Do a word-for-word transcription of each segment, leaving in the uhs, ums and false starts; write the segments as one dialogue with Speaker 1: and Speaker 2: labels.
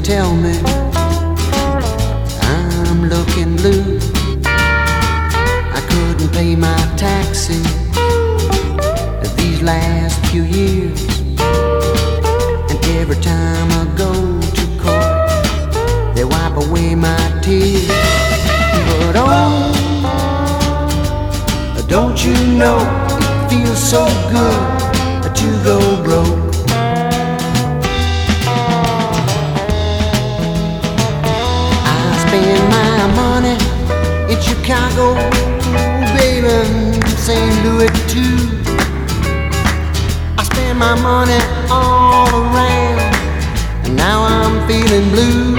Speaker 1: tell me I'm looking blue. I couldn't pay my taxes these last few years, and every time I go to court they wipe away my tears. But oh, don't you know it feels so good to go broke? Spend my money in Chicago, baby, Saint Louis too. I spend my money all around, and now I'm feeling blue.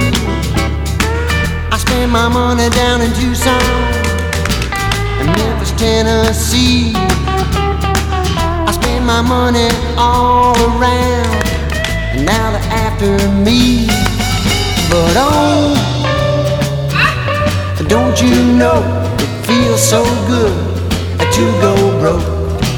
Speaker 1: I spend my money down in Tucson and Memphis, Tennessee. I spend my money all around, and now they're after me. But oh, don't you know it feels so good to go broke?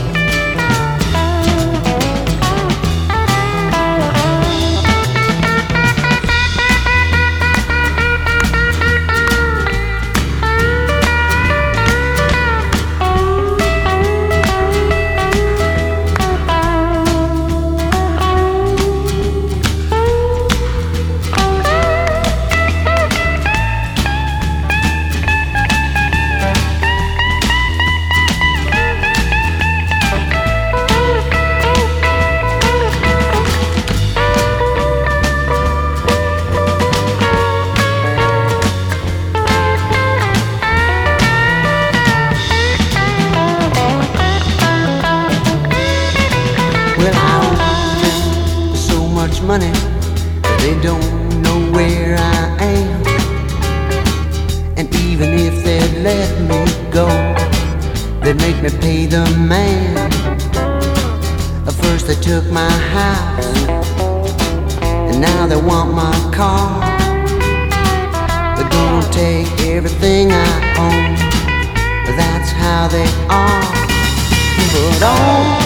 Speaker 1: Well, I owe so much money they don't know where I am. And even if they'd let me go, they'd make me pay the man. First they took my house, and now they want my car. They're gonna take everything I own, that's how they are. But oh,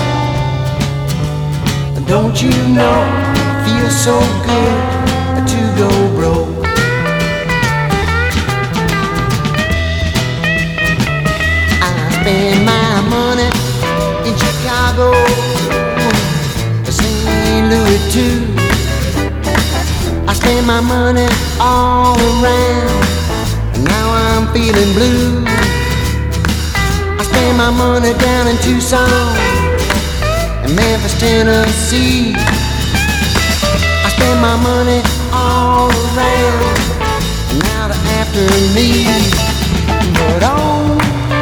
Speaker 1: don't you know it feels so good to go broke? I spend my money in Chicago, Saint Louis too. I spend my money all around, and now I'm feeling blue. I spend my money down in Tucson and Memphis, Tennessee. I spend my money all around, and now they're after me. But oh,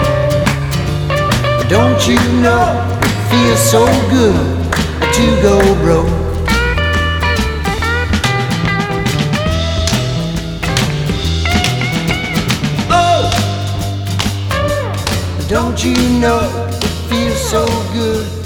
Speaker 1: don't you know it feels so good to go broke? Oh, don't you know it feels so good